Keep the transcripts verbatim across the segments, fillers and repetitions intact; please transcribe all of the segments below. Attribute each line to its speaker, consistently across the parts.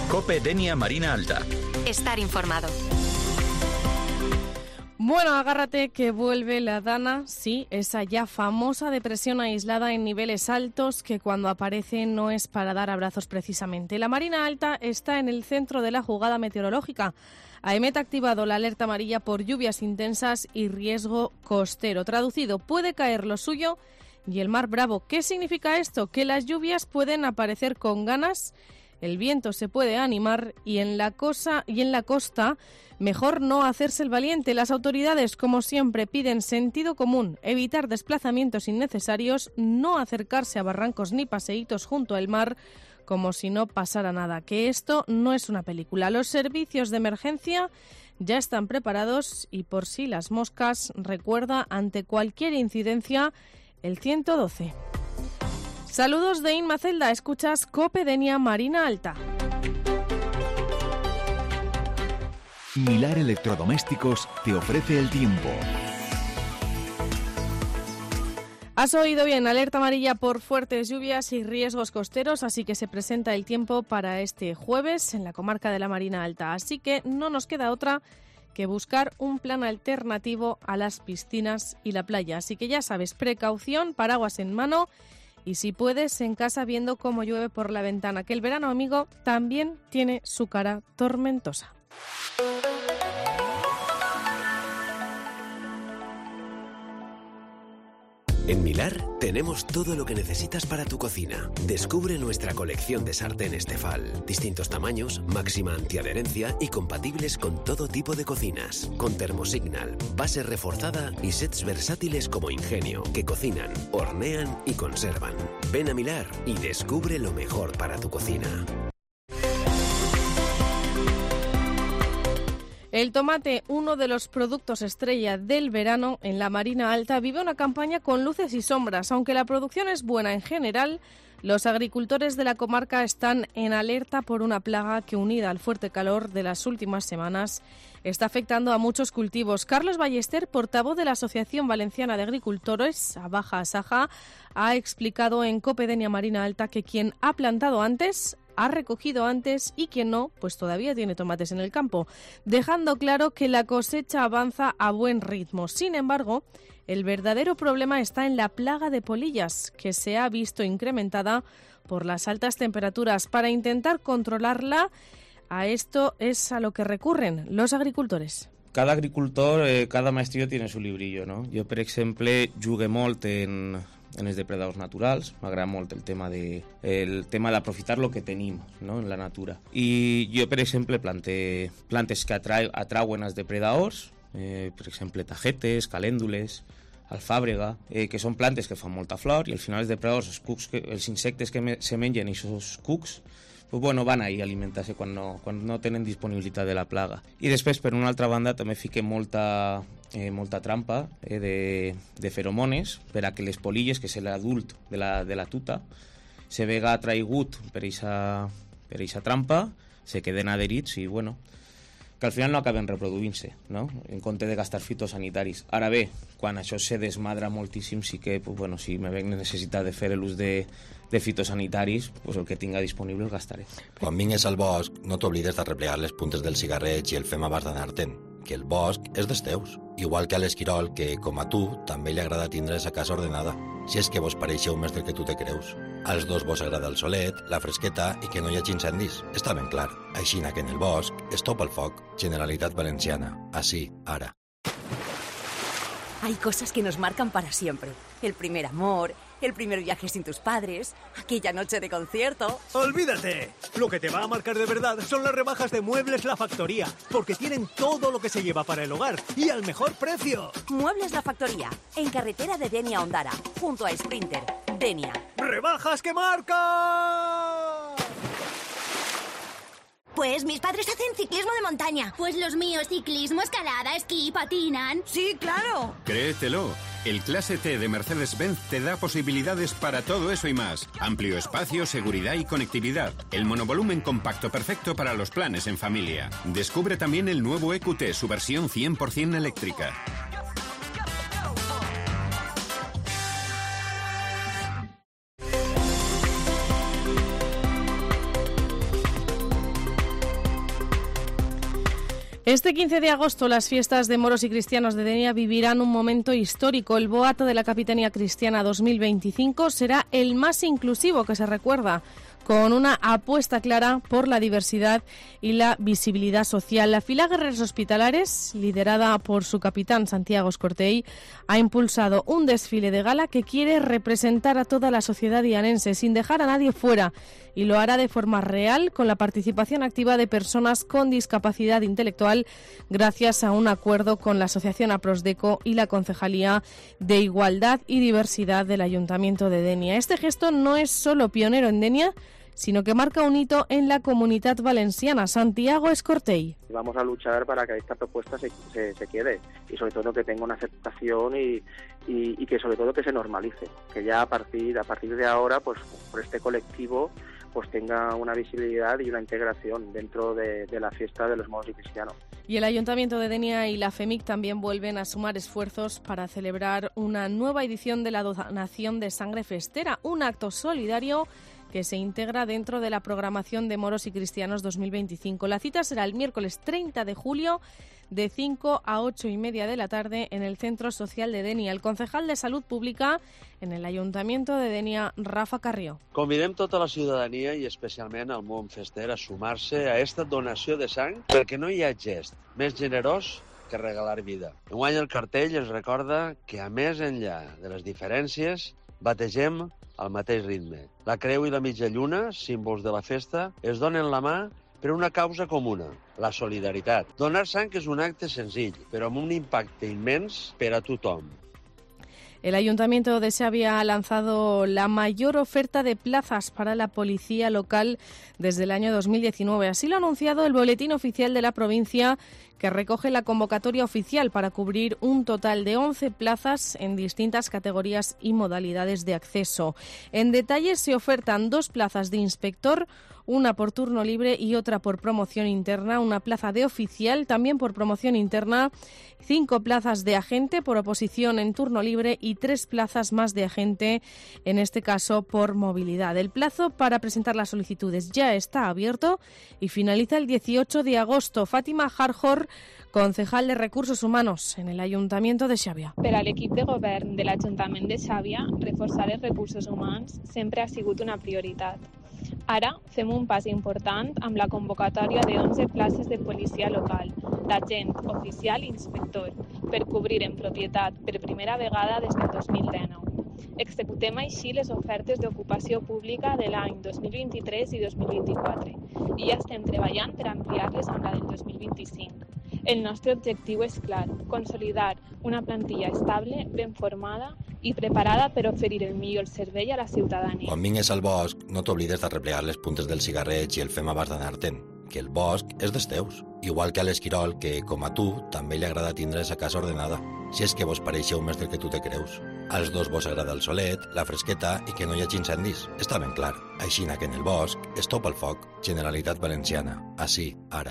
Speaker 1: COPE Denia Marina Alta.
Speaker 2: Estar informado.
Speaker 3: Bueno, agárrate que vuelve la Dana, sí, esa ya famosa depresión aislada en niveles altos que cuando aparece no es para dar abrazos precisamente. La Marina Alta está en el centro de la jugada meteorológica. AEMET ha activado la alerta amarilla por lluvias intensas y riesgo costero. Traducido, puede caer lo suyo y el mar bravo. ¿Qué significa esto? Que las lluvias pueden aparecer con ganas, el viento se puede animar y en la cosa y en la costa mejor no hacerse el valiente. Las autoridades, como siempre, piden sentido común, evitar desplazamientos innecesarios, no acercarse a barrancos ni paseitos junto al mar, como si no pasara nada. Que esto no es una película. Los servicios de emergencia ya están preparados y por si las moscas, recuerda ante cualquier incidencia el ciento doce. Saludos de Inma Celda, escuchas COPE Denia Marina Alta.
Speaker 4: Milar Electrodomésticos te ofrece el tiempo.
Speaker 3: Has oído bien, alerta amarilla por fuertes lluvias y riesgos costeros, así que se presenta el tiempo para este jueves en la comarca de la Marina Alta. Así que no nos queda otra que buscar un plan alternativo a las piscinas y la playa. Así que ya sabes, precaución, paraguas en mano y si puedes en casa viendo cómo llueve por la ventana, que el verano, amigo, también tiene su cara tormentosa.
Speaker 5: En Milar tenemos todo lo que necesitas para tu cocina. Descubre nuestra colección de sartenes Tefal. Distintos tamaños, máxima antiadherencia y compatibles con todo tipo de cocinas. Con termosignal, base reforzada y sets versátiles como Ingenio, que cocinan, hornean y conservan. Ven a Milar y descubre lo mejor para tu cocina.
Speaker 3: El tomate, uno de los productos estrella del verano en la Marina Alta, vive una campaña con luces y sombras. Aunque la producción es buena en general, los agricultores de la comarca están en alerta por una plaga que, unida al fuerte calor de las últimas semanas, está afectando a muchos cultivos. Carlos Ballester, portavoz de la Asociación Valenciana de Agricultores, Abaja Asaja, ha explicado en COPE Denia Marina Alta que quien ha plantado antes ha recogido antes y quien no, pues todavía tiene tomates en el campo, dejando claro que la cosecha avanza a buen ritmo. Sin embargo, el verdadero problema está en la plaga de polillas, que se ha visto incrementada por las altas temperaturas. Para intentar controlarla, a esto es a lo que recurren los agricultores.
Speaker 6: Cada agricultor, eh, cada maestrillo tiene su librillo, no? Jo, per exemple, jugué molt en... en els depredadors naturals, m'agrada molt el tema de el tema d'aprofitar lo que tenim, no, en la natura. I jo, per exemple, planté plantes que atrau, atrauen els depredadors, eh, per exemple, tagetes, calèndules, alfàbrega, eh, que són plantes que fan molta flor i al final els depredadors, els, cucs que, els insectes que me, se mengen aquests cucs, pues bueno, van ahí a alimentar-se quan no, quan no tenen disponibilitat de la plaga. I després, per una altra banda, també fiquem molta, eh, molta trampa eh, de, de feromones per a que les polilles, que és l'adult de la, de la tuta, se vega atraigut per eixa, per eixa trampa, se queden adherits i, bueno, que al final no acaben reproduint-se, no? En compte de gastar fitosanitaris. Ara bé, quan això se desmadra moltíssim, sí que, pues, bueno, si me veig necessitat de fer l'ús de, de fitosanitaris, pues el que tinga disponible el gastaré.
Speaker 7: Quan vingues al bosc, no t'oblides de replegar les puntes del cigarret i el fem abans d'anar-te'n, que el bosc és dels teus. Igual que a l'esquirol, que, com a tu, també li agrada tindre sa casa ordenada. Si és que vos pareixeu més del que tu te creus. Als dos vos agrada el solet, la fresqueta i que no hi hagi incendis. Està ben clar. Aixina que en el bosc es topa el foc. Generalitat Valenciana. Así, ara.
Speaker 2: Hay cosas que nos marcan para siempre. El primer amor, el primer viaje sin tus padres, aquella noche de concierto.
Speaker 8: ¡Olvídate! Lo que te va a marcar de verdad son las rebajas de Muebles La Factoría, porque tienen todo lo que se lleva para el hogar y al mejor precio.
Speaker 2: Muebles La Factoría, en carretera de Denia a Ondara, junto a Sprinter. Denia.
Speaker 8: ¡Rebajas que marcan!
Speaker 9: Pues mis padres hacen ciclismo de montaña.
Speaker 10: Pues los míos ciclismo, escalada, esquí, patinan.
Speaker 9: Sí, claro.
Speaker 11: Créetelo. El Clase T de Mercedes-Benz te da posibilidades para todo eso y más. Amplio espacio, seguridad y conectividad. El monovolumen compacto perfecto para los planes en familia. Descubre también el nuevo E Q T, su versión cien por ciento eléctrica.
Speaker 3: Este quince de agosto las fiestas de moros y cristianos de Denia vivirán un momento histórico. El boato de la Capitanía Cristiana dos mil veinticinco será el más inclusivo que se recuerda, con una apuesta clara por la diversidad y la visibilidad social. La fila Guerreros Hospitalares, liderada por su capitán Santiago Escortell, ha impulsado un desfile de gala que quiere representar a toda la sociedad dianense sin dejar a nadie fuera, y lo hará de forma real con la participación activa de personas con discapacidad intelectual gracias a un acuerdo con la Asociación Aprosdeco y la Concejalía de Igualdad y Diversidad del Ayuntamiento de Denia. Este gesto no es solo pionero en Denia, sino que marca un hito en la Comunitat Valenciana. Santiago Escortell.
Speaker 1: Vamos a luchar para que esta propuesta se, se, se quede y sobre todo que tenga una aceptación y, y, y que sobre todo que se normalice, que ya a partir, a partir de ahora, pues por este colectivo, pues tenga una visibilidad y una integración dentro de, de la fiesta de los moros y cristianos.
Speaker 3: Y el Ayuntamiento de Denia y la FEMIC también vuelven a sumar esfuerzos para celebrar una nueva edición de la donación de sangre festera, un acto solidario que se integra dentro de la programación de Moros y Cristianos dos mil veinticinco. La cita será el miércoles treinta de julio de cinco a ocho y media de la tarde en el Centro Social de Denia. El concejal de Salud Pública en el Ayuntamiento de Denia, Rafa Carrió.
Speaker 12: Convidem tota la ciutadania i especialment el món fester a sumar-se a esta donació de sang perquè no hi ha gest més generós que regalar vida. Enguany el cartell es recorda que a més enllà de les diferències bategem al mateix ritme. La creu i la mitja lluna, símbols de la festa, es donen la mà per una causa comuna, la solidaritat. Donar sang és un acte senzill, però amb un impacte immens per a tothom.
Speaker 3: El Ayuntamiento de Xavia ha lanzado la mayor oferta de plazas para la policía local desde el año dos mil diecinueve. Así lo ha anunciado el Boletín Oficial de la provincia, que recoge la convocatoria oficial para cubrir un total de once plazas en distintas categorías y modalidades de acceso. En detalle se ofertan dos plazas de inspector, una por turno libre y otra por promoción interna, una plaza de oficial también por promoción interna, cinco plazas de agente por oposición en turno libre y tres plazas más de agente, en este caso por movilidad. El plazo para presentar las solicitudes ya está abierto y finaliza el dieciocho de agosto. Fátima Harjor, concejal de Recursos Humanos en el Ayuntamiento de Xàbia.
Speaker 13: Per a l'equip de govern de l'Ajuntament de Xàbia, reforçar els recursos humans sempre ha sigut una prioritat. Ara fem un pas important amb la convocatòria de onze places de policia local, d'agent, oficial i inspector, per cobrir en propietat per primera vegada des del dos mil dinou. Executem així les ofertes d'ocupació pública de l'any dos mil vint-i-tres i dos mil vint-i-quatre i ja estem treballant per ampliar-les amb la del dos mil vint-i-cinc. El nostre objectiu és clar, consolidar una plantilla estable, ben formada i preparada per oferir el millor servei a la ciutadania.
Speaker 7: Quan vingues al bosc, no t'oblides d'arreplegar les puntes dels cigarrets i el fem abans d'anar-te'n, que el bosc és dels teus. Igual que a l'Esquirol, que, com a tu, també li agrada tindre sa casa ordenada, si és que vos pareixeu més del que tu te creus. Als dos vos agrada el solet, la fresqueta i que no hi hagi incendis. Està ben clar. Aixina que en el bosc es topa el foc. Generalitat Valenciana. Així, ara.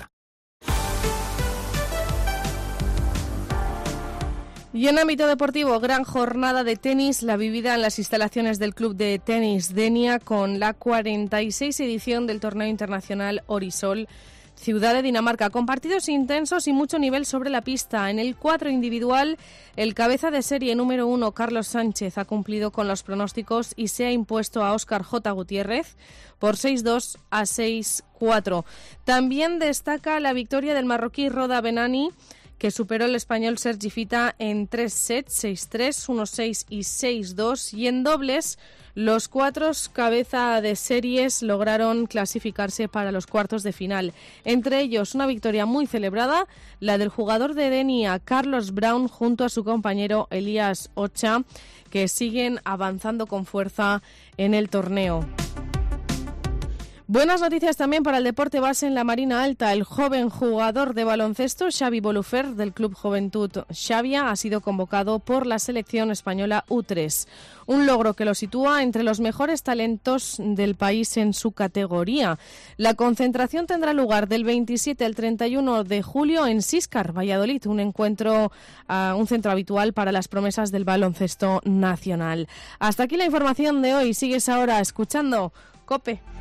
Speaker 3: Y en ámbito deportivo, gran jornada de tenis, la vivida en las instalaciones del Club de Tenis Denia con la cuarenta y seis edición del Torneo Internacional Orisol, Ciudad de Dinamarca, con partidos intensos y mucho nivel sobre la pista. En el cuadro individual, el cabeza de serie número uno, Carlos Sánchez, ha cumplido con los pronósticos y se ha impuesto a Óscar J. Gutiérrez por seis dos a seis cuatro. También destaca la victoria del marroquí Roda Benani, que superó el español Sergi Fita en tres sets, seis tres, uno seis y seis dos. Y en dobles, los cuatro cabeza de series lograron clasificarse para los cuartos de final. Entre ellos, una victoria muy celebrada, la del jugador de Denia, Carlos Brown, junto a su compañero Elías Ocha, que siguen avanzando con fuerza en el torneo. Buenas noticias también para el deporte base en la Marina Alta. El joven jugador de baloncesto Xavi Bolufer del Club Juventud Xàbia ha sido convocado por la selección española U tres. Un logro que lo sitúa entre los mejores talentos del país en su categoría. La concentración tendrá lugar del veintisiete al treinta y uno de julio en Siscar, Valladolid, un encuentro, uh, un centro habitual para las promesas del baloncesto nacional. Hasta aquí la información de hoy. Sigues ahora escuchando COPE.